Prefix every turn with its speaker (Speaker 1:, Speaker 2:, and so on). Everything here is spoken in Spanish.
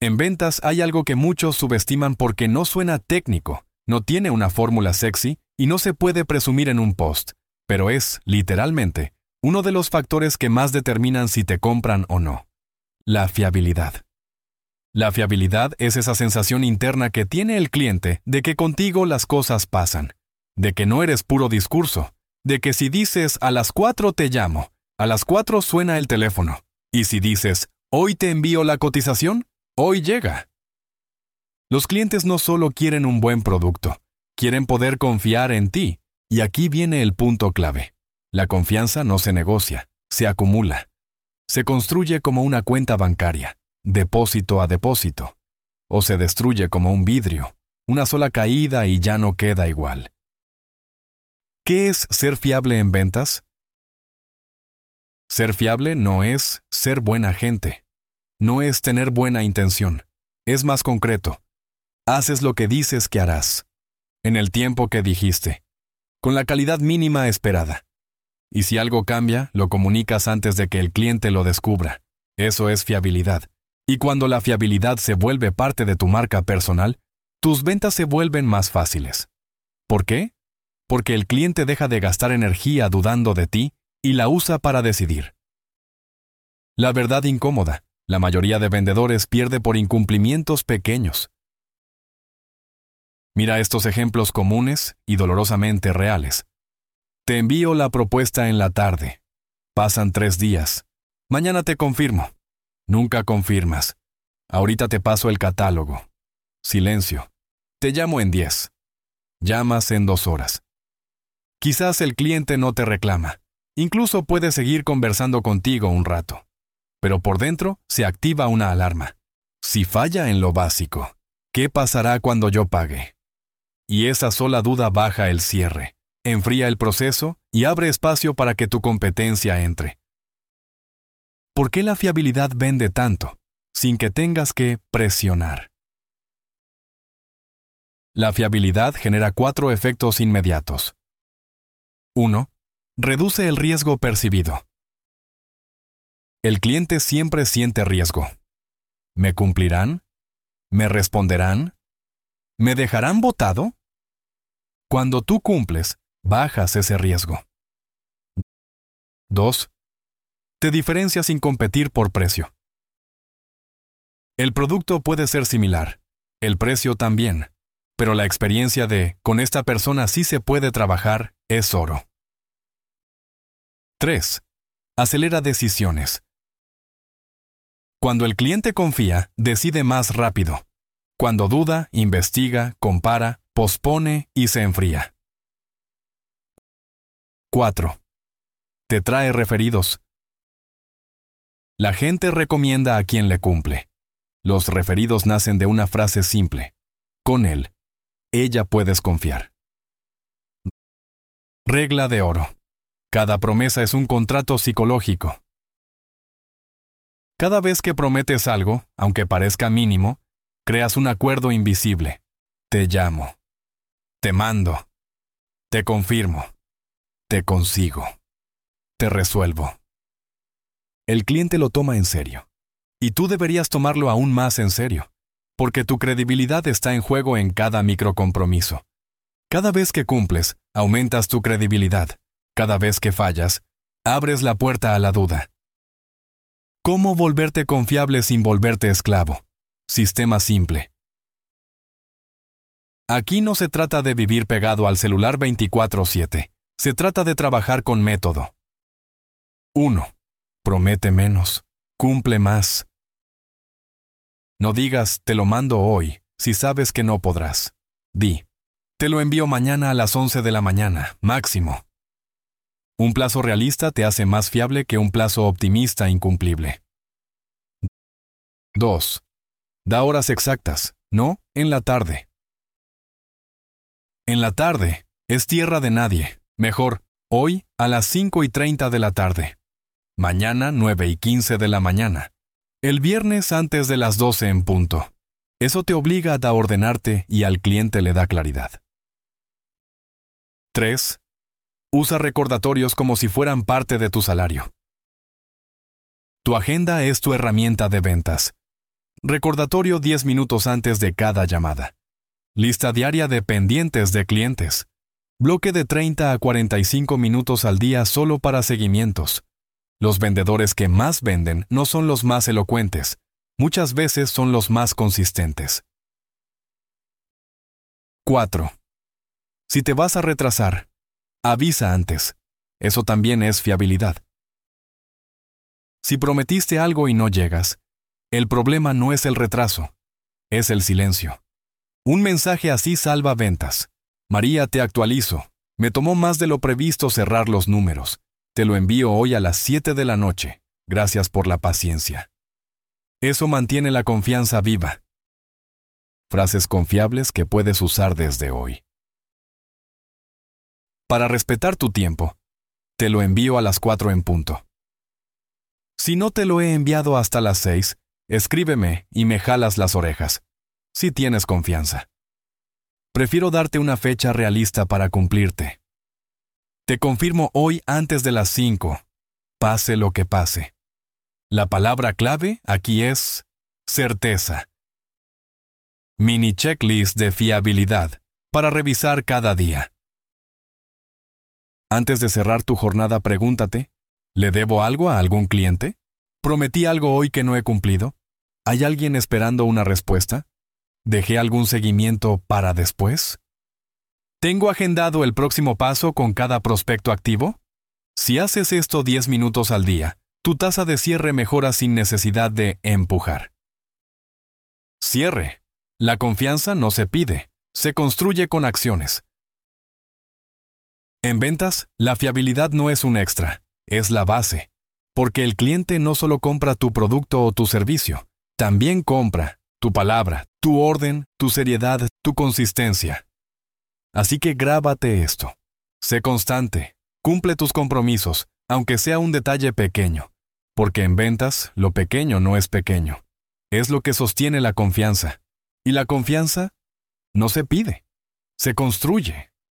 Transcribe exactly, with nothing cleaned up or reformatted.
Speaker 1: En ventas hay algo que muchos subestiman porque no suena técnico, no tiene una fórmula sexy y no se puede presumir en un post, pero es, literalmente, uno de los factores que más determinan si te compran o no. La fiabilidad. La fiabilidad es esa sensación interna que tiene el cliente de que contigo las cosas pasan, de que no eres puro discurso, de que si dices a las cuatro te llamo, a las cuatro suena el teléfono, y si dices hoy te envío la cotización, hoy llega. Los clientes no solo quieren un buen producto, quieren poder confiar en ti, y aquí viene el punto clave. La confianza no se negocia, se acumula. Se construye como una cuenta bancaria, depósito a depósito, o se destruye como un vidrio, una sola caída y ya no queda igual. ¿Qué es ser fiable en ventas? Ser fiable no es ser buena gente, no es tener buena intención, es más concreto. Haces lo que dices que harás, en el tiempo que dijiste, con la calidad mínima esperada. Y si algo cambia, lo comunicas antes de que el cliente lo descubra. Eso es fiabilidad. Y cuando la fiabilidad se vuelve parte de tu marca personal, tus ventas se vuelven más fáciles. ¿Por qué? Porque el cliente deja de gastar energía dudando de ti y la usa para decidir. La verdad incómoda. La mayoría de vendedores pierde por incumplimientos pequeños. Mira estos ejemplos comunes y dolorosamente reales. Te envío la propuesta en la tarde. Pasan tres días. Mañana te confirmo. Nunca confirmas. Ahorita te paso el catálogo. Silencio. Te llamo en diez. Llamas en dos horas. Quizás el cliente no te reclama. Incluso puede seguir conversando contigo un rato. Pero por dentro se activa una alarma. Si falla en lo básico, ¿qué pasará cuando yo pague? Y esa sola duda baja el cierre, enfría el proceso y abre espacio para que tu competencia entre. ¿Por qué la fiabilidad vende tanto, sin que tengas que presionar? La fiabilidad genera cuatro efectos inmediatos. uno. Reduce el riesgo percibido. El cliente siempre siente riesgo. ¿Me cumplirán? ¿Me responderán? ¿Me dejarán botado? Cuando tú cumples, bajas ese riesgo. dos. Te diferencias sin competir por precio. El producto puede ser similar, el precio también, pero la experiencia de con esta persona sí se puede trabajar es oro. tres. Acelera decisiones. Cuando el cliente confía, decide más rápido. Cuando duda, investiga, compara, pospone y se enfría. cuatro. Te trae referidos. La gente recomienda a quien le cumple. Los referidos nacen de una frase simple. Con él, ella puedes confiar. Regla de oro. Cada promesa es un contrato psicológico. Cada vez que prometes algo, aunque parezca mínimo, creas un acuerdo invisible. Te llamo. Te mando. Te confirmo. Te consigo. Te resuelvo. El cliente lo toma en serio. Y tú deberías tomarlo aún más en serio, porque tu credibilidad está en juego en cada microcompromiso. Cada vez que cumples, aumentas tu credibilidad. Cada vez que fallas, abres la puerta a la duda. ¿Cómo volverte confiable sin volverte esclavo? Sistema simple. Aquí no se trata de vivir pegado al celular veinticuatro siete. Se trata de trabajar con método. uno. Promete menos. Cumple más. No digas, te lo mando hoy, si sabes que no podrás. Di, te lo envío mañana a las once de la mañana, máximo. Un plazo realista te hace más fiable que un plazo optimista incumplible. dos. Da horas exactas, no en la tarde. En la tarde es tierra de nadie. Mejor, hoy a las cinco y treinta de la tarde. Mañana nueve y quince de la mañana. El viernes antes de las doce en punto. Eso te obliga a ordenarte y al cliente le da claridad. tres. Usa recordatorios como si fueran parte de tu salario. Tu agenda es tu herramienta de ventas. Recordatorio diez minutos antes de cada llamada. Lista diaria de pendientes de clientes. Bloque de treinta a cuarenta y cinco minutos al día solo para seguimientos. Los vendedores que más venden no son los más elocuentes. Muchas veces son los más consistentes. cuatro. Si te vas a retrasar, avisa antes. Eso también es fiabilidad. Si prometiste algo y no llegas, el problema no es el retraso, es el silencio. Un mensaje así salva ventas. María, te actualizo. Me tomó más de lo previsto cerrar los números. Te lo envío hoy a las siete de la noche. Gracias por la paciencia. Eso mantiene la confianza viva. Frases confiables que puedes usar desde hoy. Para respetar tu tiempo, te lo envío a las cuatro en punto. Si no te lo he enviado hasta las seis, escríbeme y me jalas las orejas. Si tienes confianza. Prefiero darte una fecha realista para cumplirte. Te confirmo hoy antes de las cinco, pase lo que pase. La palabra clave aquí es certeza. Mini checklist de fiabilidad para revisar cada día. Antes de cerrar tu jornada, pregúntate, ¿le debo algo a algún cliente? ¿Prometí algo hoy que no he cumplido? ¿Hay alguien esperando una respuesta? ¿Dejé algún seguimiento para después? ¿Tengo agendado el próximo paso con cada prospecto activo? Si haces esto diez minutos al día, tu tasa de cierre mejora sin necesidad de empujar. Cierre. La confianza no se pide, se construye con acciones. En ventas, la fiabilidad no es un extra, es la base. Porque el cliente no solo compra tu producto o tu servicio, también compra tu palabra, tu orden, tu seriedad, tu consistencia. Así que grábate esto. Sé constante, cumple tus compromisos, aunque sea un detalle pequeño. Porque en ventas, lo pequeño no es pequeño. Es lo que sostiene la confianza. Y la confianza no se pide, se construye.